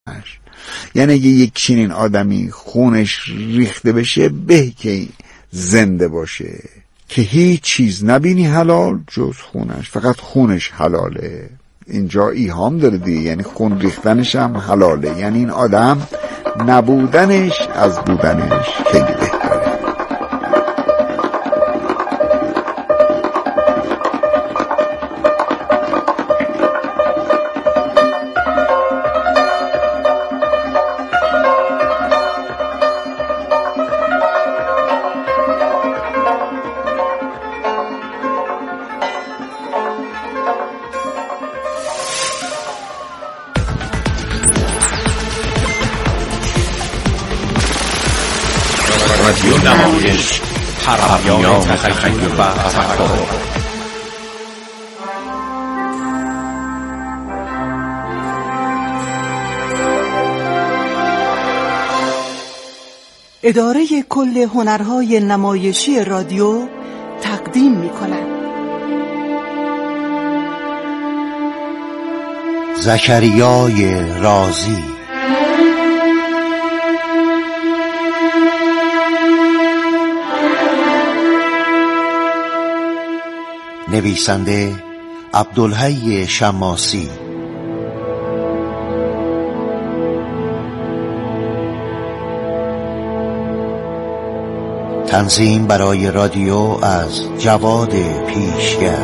یعنی اگه یک چنین آدمی خونش ریخته بشه به که زنده باشه که هیچ چیز نبینی حلال جز خونش، فقط خونش حلاله. اینجا ایهام داره دیگه، یعنی خون ریختنش هم حلاله، یعنی این آدم نبودنش از بودنش خیلی بهتره. رادیو نمایش، پیام تخیل و تفکر. اداره کل هنرهای نمایشی رادیو تقدیم می‌کند. زکریای رازی. نویسنده عبدالحی شماسی. تنظیم برای رادیو از جواد پیشگر.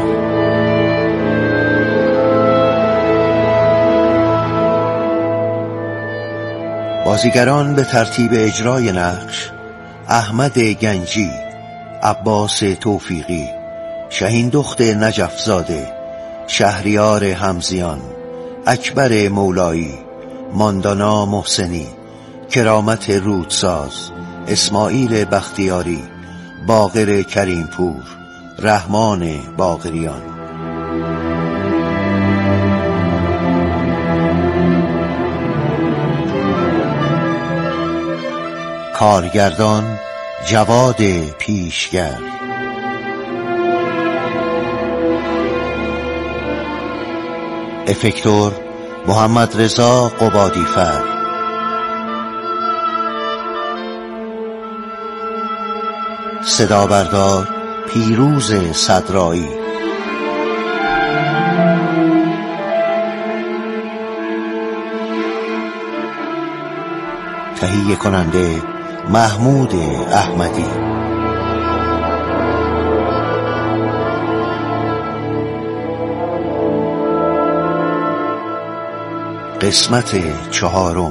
بازیگران به ترتیب اجرای نقش: احمد گنجی، عباس توفیقی، شهین دخت نجفزاده، شهریار همزیان، اکبر مولایی، ماندانا محسنی، کرامت رودساز، اسماعیل بختیاری، باقر کریمپور، رحمان باقریان. کارگردان جواد پیشگر. افکتور محمد رضا قبادیفر. صدا بردار پیروز صدرایی. تهیه کننده محمود احمدی. قسمت 4.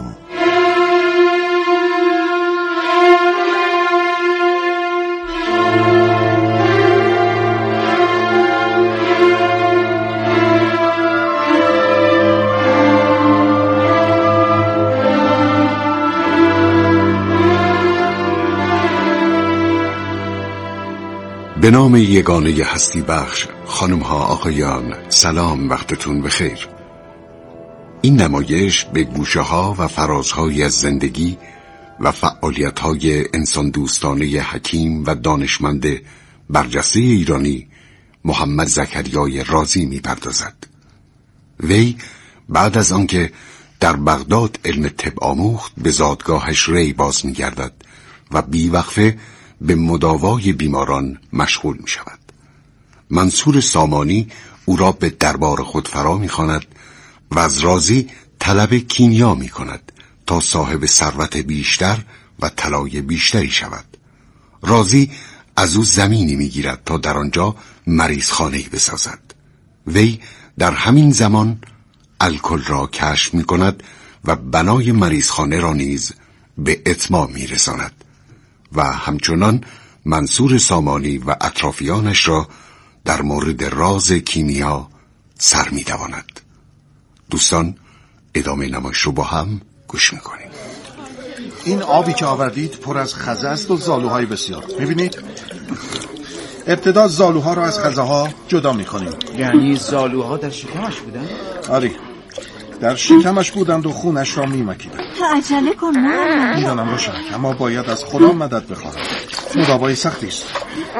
به نام یگانه هستی بخش، خانم ها آقایان، سلام، وقتتون بخیر. این نمایش به گوشه ها و فرازهای از زندگی و فعالیت های انسان دوستانه حکیم و دانشمند برجسته ایرانی محمد زکریای رازی می پردازد. وی بعد از آنکه در بغداد علم طب آموخت به زادگاهش ری باز می گردد و بیوقفه به مداوای بیماران مشغول می شود. منصور سامانی او را به دربار خود فرا می خواند و از رازی طلب کیمیا می کند تا صاحب ثروت بیشتر و طلای بیشتری شود. رازی از او زمینی می گیرد تا در آنجا مریض خانه‌ای بسازد. وی در همین زمان الکل را کشف می کند و بنای مریض خانه را نیز به اتمام می رساند و همچنان منصور سامانی و اطرافیانش را در مورد راز کیمیا سر می دواند. دوستان، ادامه نمایش رو با هم گوش میکنیم. این آبی که آوردید پر از خزه است و زالوهای بسیار. میبینید؟ ابتدا زالوها را از خزه ها جدا میکنیم. یعنی زالوها در شکمش بودن؟ آره، در شکمش بودند و خونش را میمکیدند. عجله کن مامان. میدانم روشنک، اما باید از خدا مدد بخواهم. مداوای سختی است.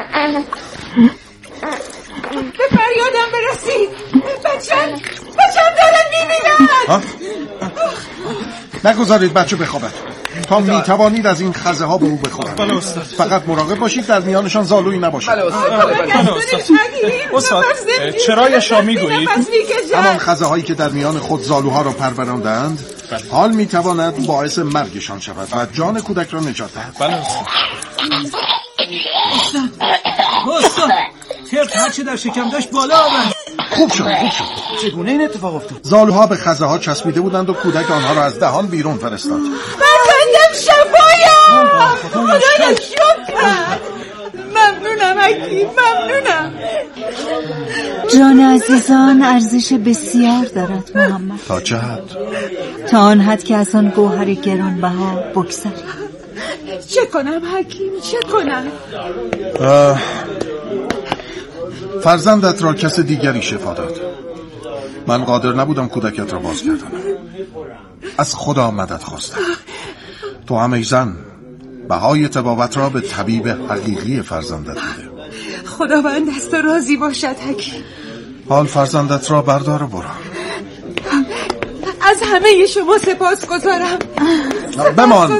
به فریادم برسید. بچم دارن میبینن. نگذارید بچه بخوابد تا میتوانید از این خزه ها به او بخورید. بله استاد. فقط مراقب باشید در میانشان زالویی نباشد. بله استاد. چرایش را میگویید؟ همان خزه هایی که در میان خود زالوها را پروراندند حال میتواند باعث مرگشان شود و جان کودک را نجات دهد. بله استاد. استاد ترک هرچه در شکم داشت بالا آمد. خوب شد. چگونه این اتفاق افتاد؟ زالوها به خزه ها چسبیده بودند و کودک آنها را از دهان بیرون فرستاد. فرزندم شفایا، خدایا شکر. ممنونم حکیم، ممنونم. جان عزیزان ارزش بسیار دارد محمد. تا چه حد؟ تا آن حد که از آن گوهر گرانبها بگذری. چه کنم حکیم، چه کنم؟ فرزندت را کس دیگری شفا داد. من قادر نبودم کودکت را بازگردانم. از خدا مدد خواستم. تو هم ای زن بهای طبابت را به طبیب حقیقی فرزندت بده. خداوند از تو راضی باشد حکیم. حال فرزندت را بردار و برو. از همه شما سپاس گذارم. بمان.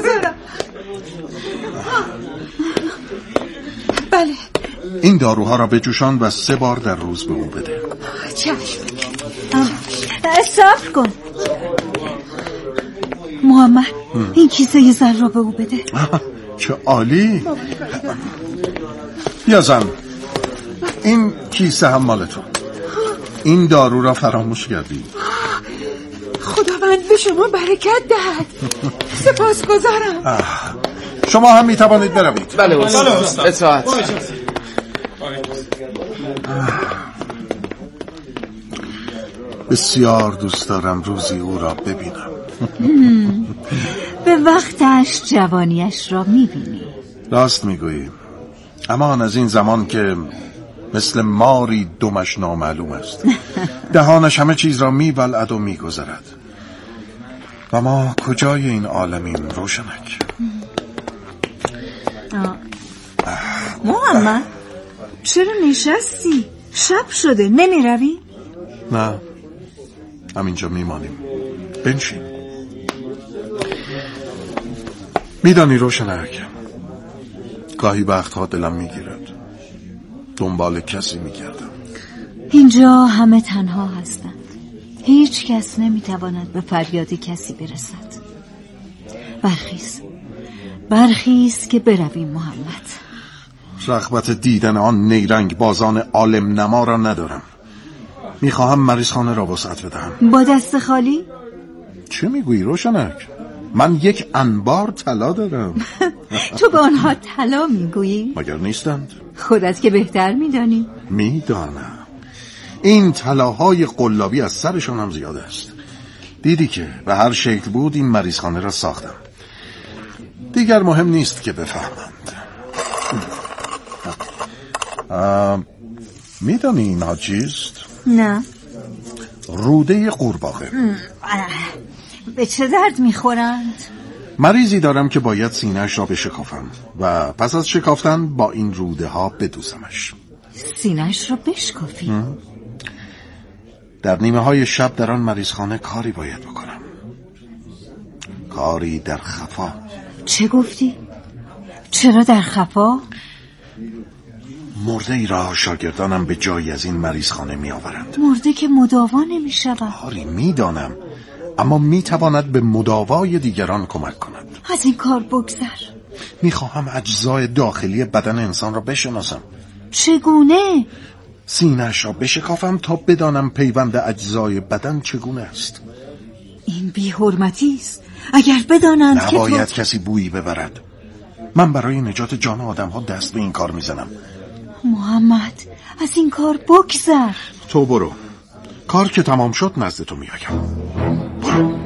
بله. این داروها را بجوشان و 3 بار در روز به او بده. چشم. صبر کن محمد. این کیسه زر را به او بده. چه عالی. بیا زن، این کیسه هم مال تو. این دارو را فراموش کردی. خداوند به شما برکت دهد. سپاس گذارم. شما هم میتوانید بروید. بله استاد. اطاعت. بسیار دوست دارم روزی او را ببینم. به وقتش جوانیش را میبینی. راست میگویی. اما آن از این زمان که مثل ماری دمش نامعلوم است. دهانش همه چیز را میبلعد و میگذرد. و ما کجای این عالمیم روشنک؟ محمد چرا نشستی؟ شب شده، نمی روی؟ نه، همینجا میمانیم. بنشین. میدانی روشنک، گاهی وقتها دلم میگیرد دنبال کسی میگردم. اینجا همه تنها هستند. هیچ کس نمیتواند به فریاد کسی برسد. برخیز که برویم محمد. رغبت دیدن آن نیرنگ بازان عالم نما را ندارم. میخواهم مریضخانه را وسعت بدهم. با دست خالی؟ چه میگویی روشنک؟ من یک انبار طلا دارم. تو به آنها طلا میگویی؟ مگر نیستند؟ خودت که بهتر میدانی. میدانم. این طلاهای قلابی از سرشان هم زیاد است. دیدی که به هر شکل بود این مریضخانه را ساختم. دیگر مهم نیست که بفهمند. میدانی اینها چیست؟ نه. روده قورباغه. به چه درد میخورند؟ مریضی دارم که باید سینه‌اش را بشکافم و پس از شکافتن با این روده ها بدوزمش. سینه‌اش را بشکافی؟ در نیمه های شب در آن مریضخانه کاری باید بکنم. کاری در خفا. چه گفتی؟ چرا در خفا؟ مرده ای را شاگردانم به جایی از این مریضخانه می آورند. مرده که مداوا نمی شود. آری میدانم، اما می تواند به مداوای دیگران کمک کند. از این کار بگذر. میخواهم اجزای داخلی بدن انسان را بشناسم. چگونه؟ سینه‌اش را بشکافم تا بدانم پیوند اجزای بدن چگونه است. این بی حرمتی است. اگر بدانند که نباید کسی بویی ببرد. من برای نجات جان آدم ها دست به این کار میزنم. محمد از این کار بگذر. تو برو، کار که تمام شد نزد تو میایم. برو.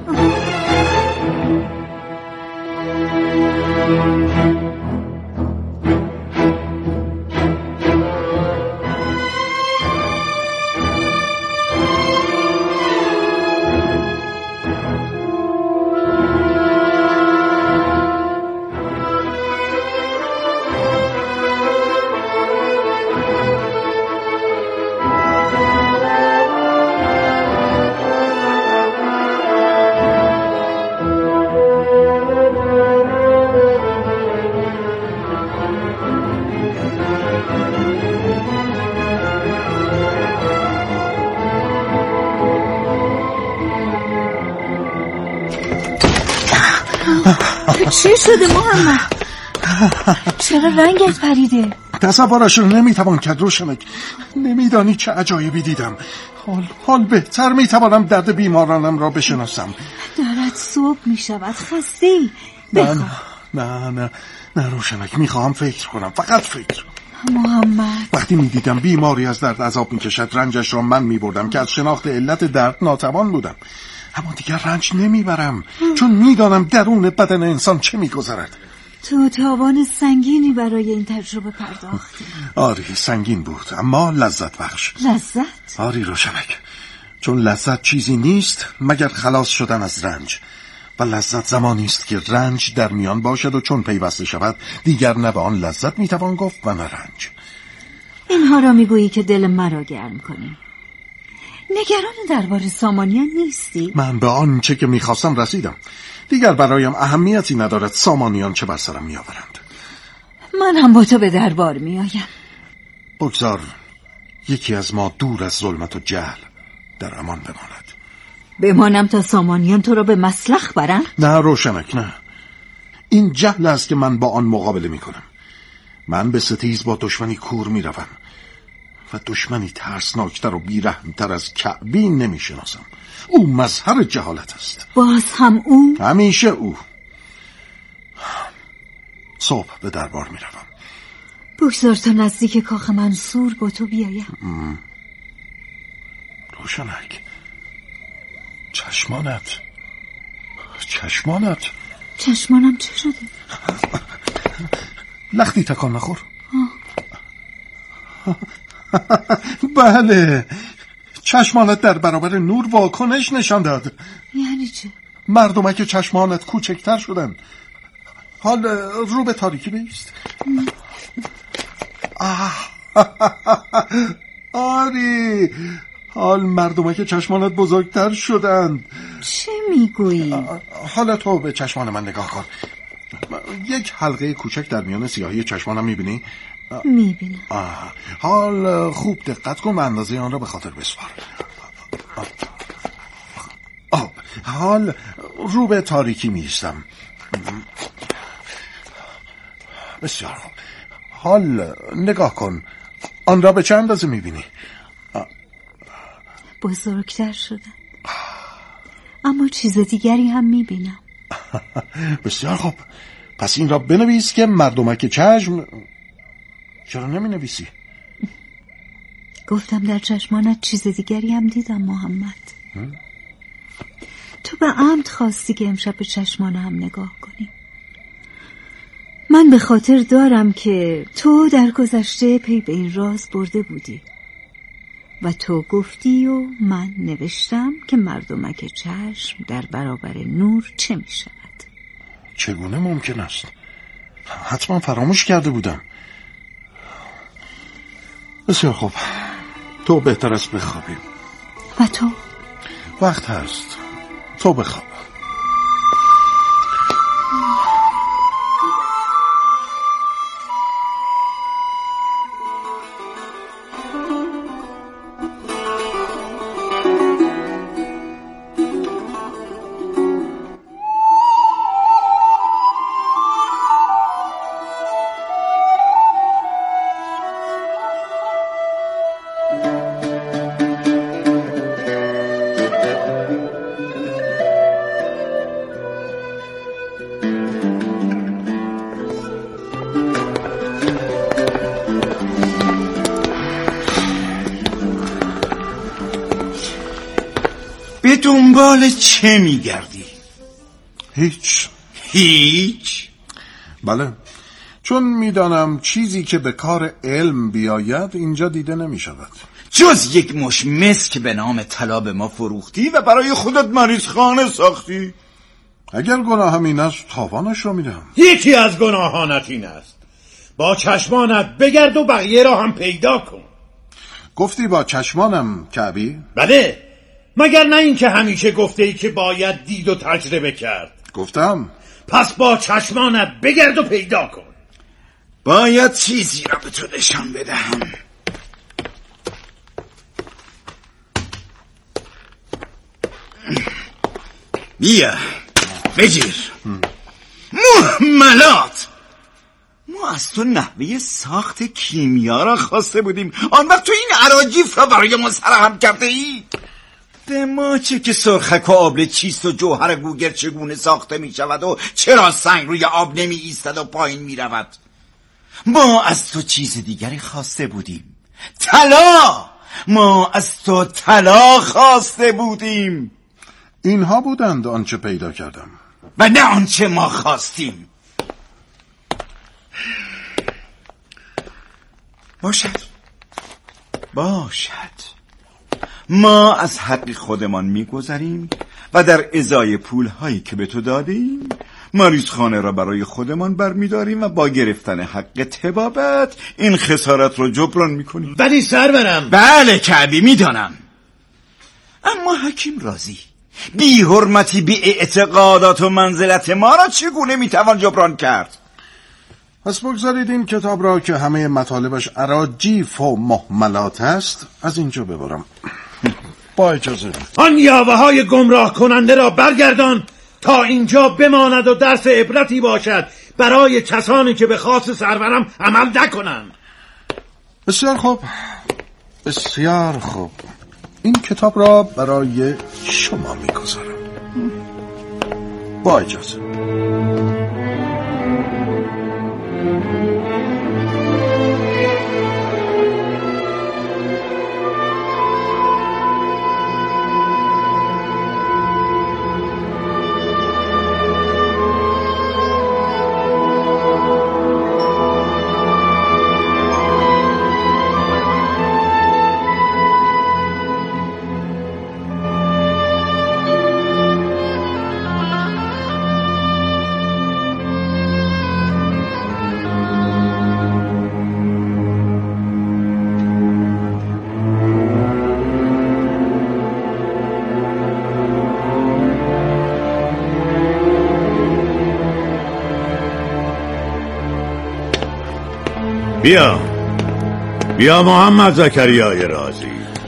چی شده محمد؟ چرا رنگت پریده؟ تصورش رو نمیتوان کرد روشنک. نمیدانی چه عجایبی دیدم. حال بهتر میتوانم درد بیمارانم را بشناسم. دارد صبح میشود، خسته‌ای. نه روشنک، میخواهم فکر کنم، فقط فکر. محمد، وقتی میدیدم بیماری از درد عذاب میکشد، رنجش را من میبردم که از شناخت علت درد ناتوان بودم. اما دیگر رنج نمیبرم، چون میدانم درون بدن انسان چه میگذرد. تو تاوان سنگینی برای این تجربه پرداختی. آری، سنگین بود اما لذت بخش. لذت؟ آری روشنک، چون لذت چیزی نیست مگر خلاص شدن از رنج، و لذت زمانی است که رنج در میان باشد و چون پیوسته شود دیگر نه به آن لذت میتوان گفت و نه رنج. اینها را میگویی که دل مرا گرم کنی. نگران درباره سامانیان نیستی؟ من به آنچه که میخواستم رسیدم. دیگر برایم اهمیتی ندارد سامانیان چه بر سرم میآورند. من هم با تو به دربار میآیم. بگذار یکی از ما دور از ظلمت و جهل در امان بماند. بمانم تا سامانیان تو را به مسلخ برند؟ نه روشنک، نه. این جهل است که من با آن مقابله میکنم. من به ستیز با دشمنی کور میروم و دشمنی ترسناکتر و بیرحمتر از کعبی نمیشناسم. او مظهر جهالت است. باز هم او؟ همیشه او. صبح به دربار میروم. بگذار تا نزدیک کاخ منصور با تو بیایم. روشنک، چشمانت چشمانم چه شده؟ لختی تکان نخور. بله، چشمانت در برابر نور واکنش نشان داد. یعنی چه؟ مردمک چشمانت کوچکتر شدن. حال رو به تاریکی بیست. آری، حال مردمک چشمانت بزرگتر شدند. چه میگویی؟ حالا تو به چشمان من نگاه کن. یک حلقه کوچک در میان سیاهی چشمانم میبینی؟ میبینم. حال خوب دقت کن و اندازه آن را به خاطر بسپار. حال رو به تاریکی میستم. بسیار خوب. حال نگاه کن، آن را به چند اندازه میبینی؟ بزرگتر شدن، اما چیز دیگری هم میبینم. بسیار خوب، پس این را بنویس که مردمک چشم. چرا نمی نویسی؟ گفتم در چشمانت چیز دیگری هم دیدم محمد. تو به عمد خواستی که امشب به چشمان هم نگاه کنی. من به خاطر دارم که تو در گذشته پی به این راز برده بودی و تو گفتی و من نوشتم که مردمک چشم در برابر نور چه می شود. چگونه ممکن است؟ حتما فراموش کرده بودم. بسیار خوب، تو بهتر است بخوابی. و تو؟ وقت هست، تو بخواب. به دنبال چه میگردی؟ هیچ؟ بله، چون میدانم چیزی که به کار علم بیاید اینجا دیده نمی شود. جز یک مش مس که به نام طلا به ما فروختی و برای خودت مریض خانه ساختی. اگر گناهم این است تاوانش را میدهم. یکی از گناهانت این است، با چشمانت بگرد و بقیه را هم پیدا کن. گفتی با چشمانم کعبی؟ بله، مگر نه این که همیشه گفته ای که باید دید و تجربه کرد. گفتم پس با چشمانت بگرد و پیدا کن. باید چیزی را به تو نشان بدهم. بیا بگیر. مهملات. ما از تو نحوه ساخت کیمیا را خواسته بودیم، آن وقت تو این اراجیف را برای ما سرهم کرده ای. به ما چه که سرخک و آبله چیست و جوهر گوگر چگونه ساخته می شود و چرا سنگ روی آب نمی ایستد و پایین می رود. ما از تو چیز دیگری خواسته بودیم، طلا. ما از تو طلا خواسته بودیم. اینها بودند آنچه پیدا کردم و نه آنچه ما خواستیم. باشد ما از حق خودمان میگذریم و در ازای پولهایی که به تو دادیم مریض خانه را برای خودمان برمیداریم و با گرفتن حق طبابت این خسارت را جبران میکنیم. ولی سرورم. بله کعبی میدانم، اما حکیم راضی بی حرمتی بی اعتقادات و منزلت ما را چگونه میتوان جبران کرد؟ پس بگذارید این کتاب را که همه مطالبش اراجیف و مهملات است از اینجا ببرم. با اجازه. آن یاوه های گمراه کننده را برگردان تا اینجا بماند و درس عبرتی باشد برای کسانی که به خواست سرورم عمل نکنند. بسیار خوب، بسیار خوب. این کتاب را برای شما میگذارم. با اجازه. بیا محمد زکریای رازی.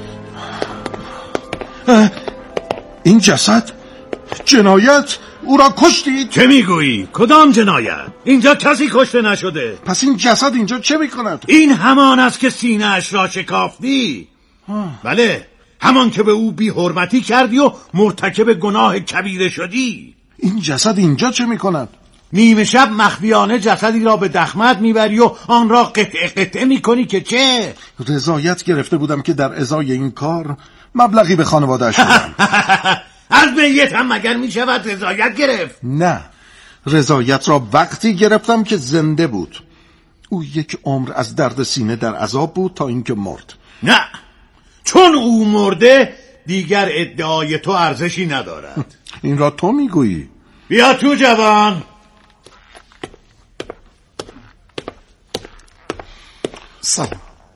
این جسد جنایت، او را کشتید؟ چه میگویی؟ کدام جنایت؟ اینجا کسی کشته نشده. پس این جسد اینجا چه میکند؟ این همان است که سینه اش را شکافتی. بله، همان که به او بی حرمتی کردی و مرتکب گناه کبیره شدی. این جسد اینجا چه میکند؟ نیمه شب مخفیانه جسدی را به دخمت میبری و آن را قطعه قطعه میکنی که چه؟ رضایت گرفته بودم که در ازای این کار مبلغی به خانواده‌اش بدم. از میت هم مگر میشود رضایت گرفت؟ نه، رضایت را وقتی گرفتم که زنده بود. او یک عمر از درد سینه در عذاب بود تا اینکه مرد. نه، چون او مرده دیگر ادعای تو ارزشی ندارد. این را تو میگویی؟ بیا تو جوان. سلام.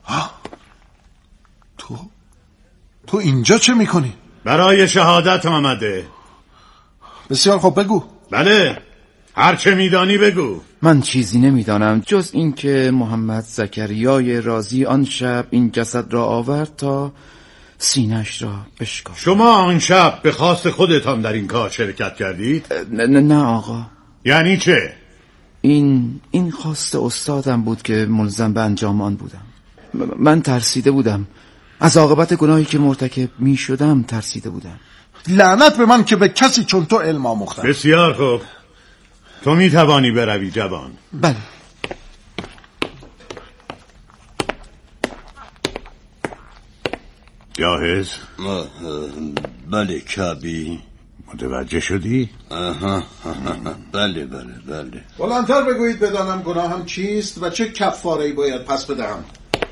تو اینجا چه میکنی؟ برای شهادت آمده. بسیار خوب، بگو. بله، هر چه میدانی بگو. من چیزی نمیدانم جز این که محمد زکریای رازی آن شب این جسد را آورد تا سینه‌اش را بشکافت. شما آن شب به خواست خودتان در این کار شرکت کردید؟ نه آقا. یعنی چه؟ این خواست استادم بود که ملزم به انجام آن بودم. من ترسیده بودم، از عاقبت گناهی که مرتکب می شدم ترسیده بودم. لعنت به من که به کسی چون تو علم آموختم. بسیار خوب، تو می توانی بروی جوان. بله. جاهز؟ بله کعبی. متوجه شدی؟ بله. بلندتر بگویید بدانم گناهم چیست و چه کفاره‌ای باید پس بدهم.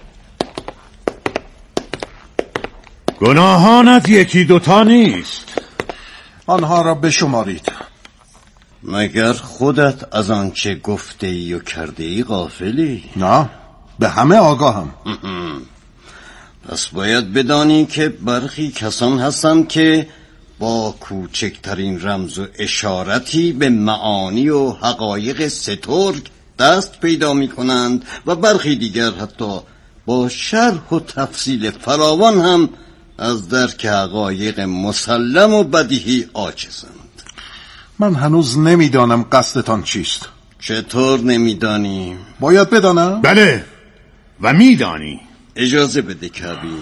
گناهانت یکی دوتا نیست. آنها را بشمارید. مگر خودت از آنچه گفته ای و کرده ای غافلی؟ نه، به همه آگاهم. پس باید بدانی که برخی کسان هستند که با کوچکترین رمز و اشارتی به معانی و حقایق سترگ دست پیدا می کنند و برخی دیگر حتی با شرح و تفصیل فراوان هم از درک حقایق مسلم و بدیهی عاجزند. من هنوز نمیدانم قصدتان چیست. چطور نمیدانی؟ باید بدانم؟ بله و میدانی. اجازه بده کبیر.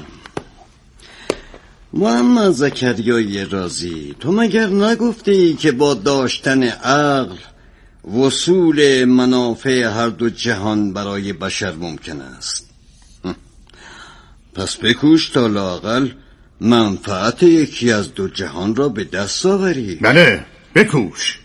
محمد زکریای رازی، تو مگر نگفته ای که با داشتن عقل وصول منافع هر دو جهان برای بشر ممکن است؟ پس بکوش تا لااقل منفعت یکی از دو جهان را به دست آوری. بله بکوش.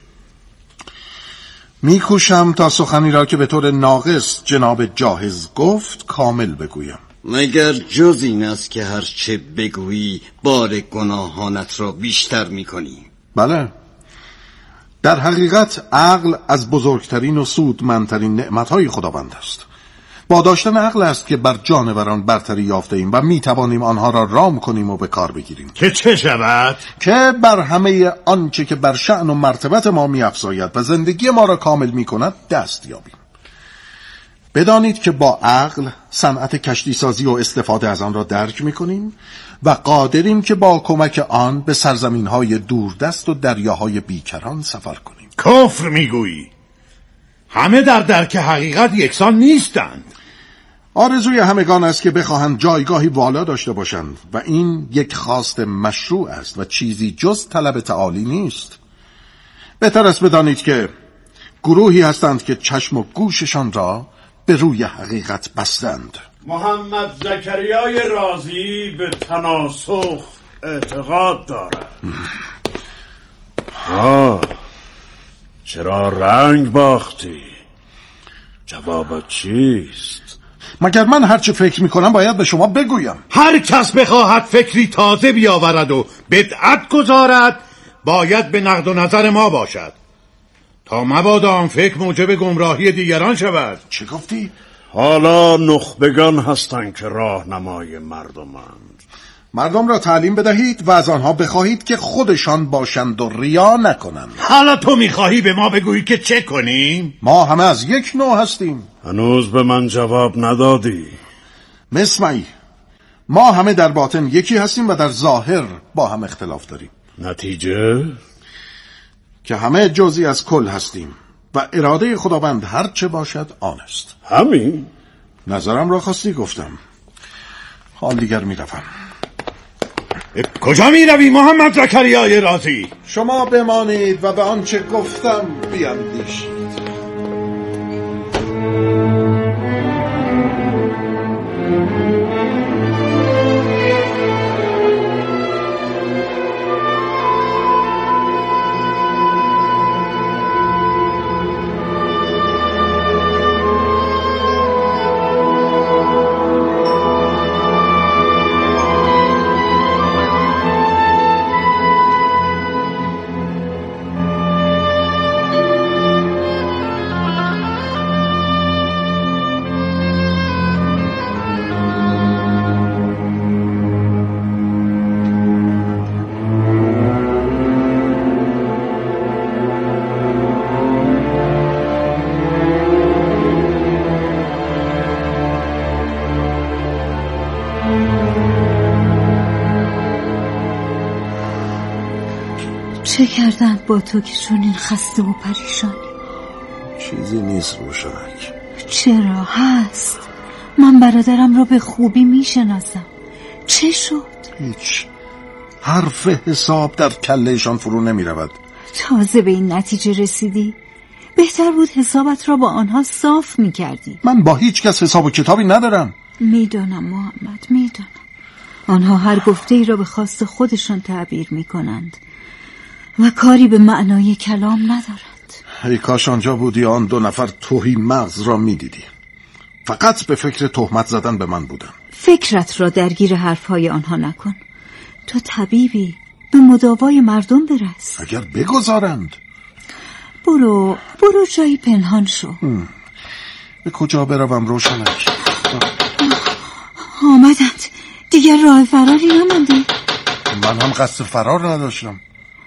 میکوشم تا سخنی را که به طور ناقص جناب جاهز گفت کامل بگویم. مگر جز این است که هر چه بگویی بار گناهانت را بیشتر میکنی؟ بله، در حقیقت عقل از بزرگترین و سودمندترین نعمتهای خداوند است. با داشتن عقل است که بر جانوران برتری یافته ایم و میتوانیم آنها را رام کنیم و به کار بگیریم. که چه شود؟ که بر همه آنچه که بر شأن و مرتبت ما میافزاید و زندگی ما را کامل میکند دست یابیم. بدانید که با عقل صنعت کشتی سازی و استفاده از آن را درک میکنیم و قادریم که با کمک آن به سرزمینهای دوردست و دریاهای بیکران سفر کنیم. کفر میگویی؟ همه در درک حقیقت یکسان نیستند. آرزوی همگان است که بخواهند جایگاهی والا داشته باشند و این یک خواست مشروع است و چیزی جز طلب تعالی نیست. بهتر است بدانید که گروهی هستند که چشم و گوششان را به روی حقیقت بستند. محمد زکریای رازی به تناسخ اعتقاد دارد. چرا رنگ باختی؟ جوابت چیست؟ مگر من هرچه فکر میکنم باید به شما بگویم؟ هر کس بخواهد فکری تازه بیاورد و بدعت گذارد باید به نقد و نظر ما باشد تا مبادا آن فکر موجب گمراهی دیگران شود. چه گفتی؟ حالا نخبگان هستند که راهنمای مردمند. مردم را تعلیم بدهید و از آنها بخواهید که خودشان باشند و ریا نکنند. حالا تو میخواهی به ما بگویی که چه کنیم؟ ما همه از یک نوع هستیم. هنوز به من جواب ندادی. مسمعی، ما همه در باطن یکی هستیم و در ظاهر با هم اختلاف داریم. نتیجه؟ که همه جزئی از کل هستیم و اراده خداوند هر چه باشد آن است. همین؟ نظرم را خواستی گفتم. حال دیگر میروم. کجا میروی محمد زکریای رازی؟ شما بمانید و به آنچه گفتم بیندیشید. چه کردم با تو که چنین خسته و پریشانی؟ چیزی نیست روشنک. چرا هست؟ من برادرم را به خوبی میشناسم. چه شد؟ هیچ. حرف حساب در کلهشان فرو نمی رود. تازه به این نتیجه رسیدی؟ بهتر بود حسابت را با آنها صاف میکردی. من با هیچ کس حساب و کتابی ندارم. میدانم محمد، میدانم. آنها هر گفته ای را به خواست خودشان تعبیر میکنند و کاری به معنای کلام ندارند. ای کاش آنجا بودی آن دو نفر توهی مغز را میدیدی. فقط به فکر تهمت زدن به من بودم. فکرت را درگیر حرفهای آنها نکن. تو طبیبی، به مداوای مردم برس. اگر بگذارند. برو جایی پنهان شو. به کجا بروم روشنک؟ آمدند. دیگر راه فراری نمانده. من هم قصد فرار نداشتم.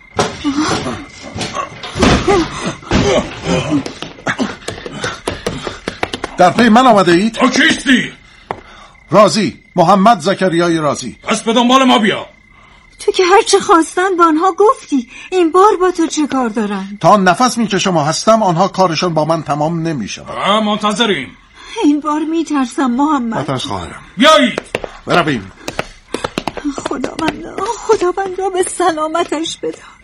در پی من آمده اید؟ تو کیستی؟ رازی، محمد زکریای رازی. پس به دنبال ما بیا. تو که هرچه خواستن با آنها گفتی، این بار با تو چه کار دارن؟ تا نفس میکشم و هستم آنها کارشان با من تمام نمیشه. منتظریم. این بار میترسم محمد. نترس خواهرم. بیایید برویم. خداوندا به سلامتش بدار.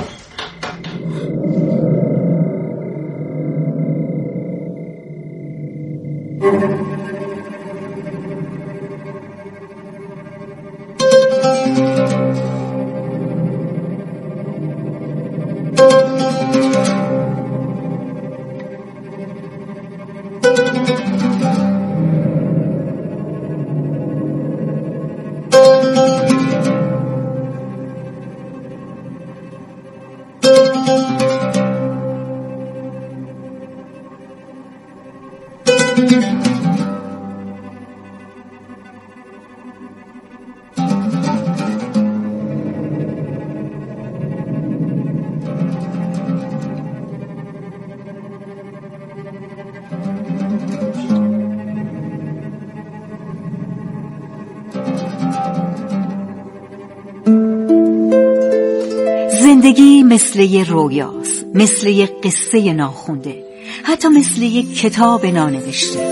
زندگی مثل یه رویاست، مثل یه قصه ناخونده، حتی مثل یه کتاب نانوشته.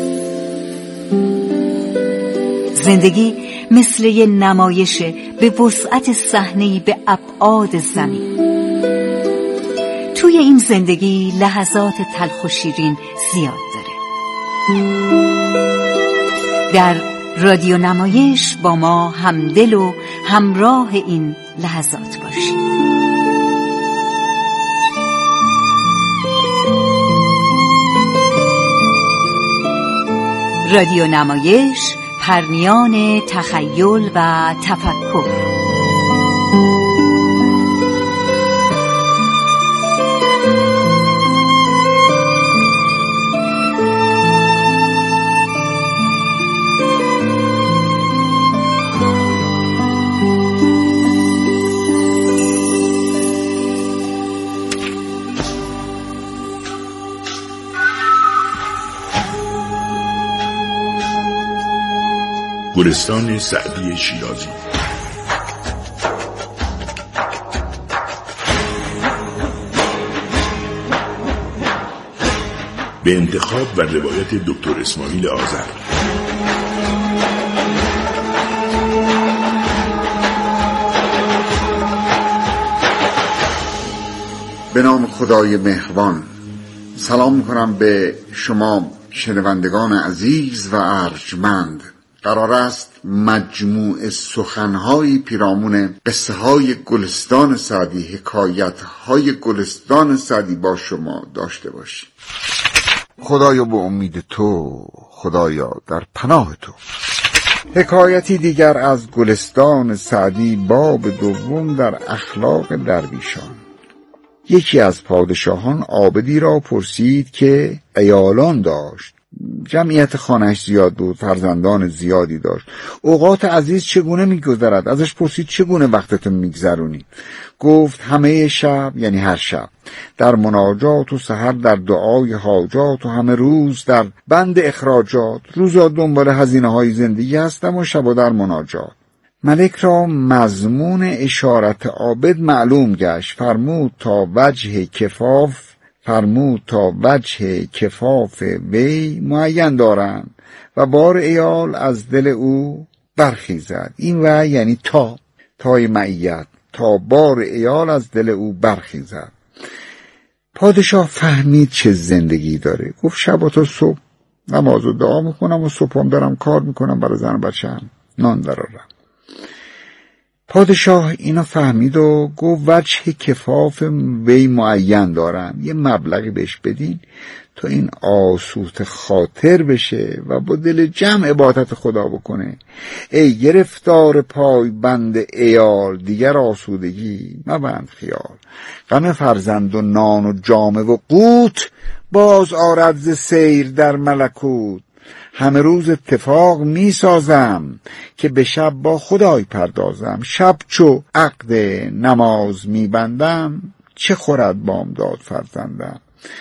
زندگی مثل یه نمایشه به وسعت صحنه‌ای به ابعاد زمین. توی این زندگی لحظات تلخ و شیرین زیاد داره. در رادیو نمایش با ما همدل و همراه این لحظات باشید. رادیو نمایش، پرمیان تخیل و تفکر. گلستان سعدی شیرازی. به انتخاب و روایت دکتر اسماعیل آذر. به نام خدای مهربان. سلام میکنم به شما شنوندگان عزیز و ارجمند. قرار است مجموع سخنهای پیرامون قصه های گلستان سعدی، حکایت های گلستان سعدی با شما داشته باشیم. خدایا به امید تو، خدایا در پناه تو. حکایتی دیگر از گلستان سعدی، باب دوم، در اخلاق درویشان. یکی از پادشاهان عابدی را پرسید که عیالان داشت، جمعیت خانه‌اش زیاد بود، فرزندان زیادی داشت. اوقات عزیز چگونه می‌گذرد؟ ازش پرسید چگونه وقتتون می‌گذرونی؟ گفت همه شب، یعنی هر شب، در مناجات و سحر در دعای حاجات و همه روز در بند اخراجات. روزا دنبال هزینه‌های زندگی هستم و شبا در مناجات. ملک را مضمون اشارت عابد معلوم گشت. فرمود تا وجه کفاف وی معین دارند و بار عیال از دل او برخیزد. این و یعنی تای معیت، تا بار عیال از دل او برخیزد. پادشاه فهمید چه زندگی داره. گفت شب تا صبح نماز و دعا میکنم و صبحم دارم کار میکنم برای زن و بچه‌ام، نان درارم. پادشاه اینو فهمید و گفت وجه کفاف وی معین دارم، یه مبلغی بهش بدین تا این آسوده خاطر بشه و با دل جمع عبادت خدا بکنه. ای گرفتار پای بند عیال، دیگر آسودگی مبند خیال. غم فرزند و نان و جامه و قوت، باز آرد ز سیر در ملکوت. همه روز اتفاق می سازم که به شب با خدای پردازم. شب چو عقد نماز می بندم چه خورد بامداد فرزندم.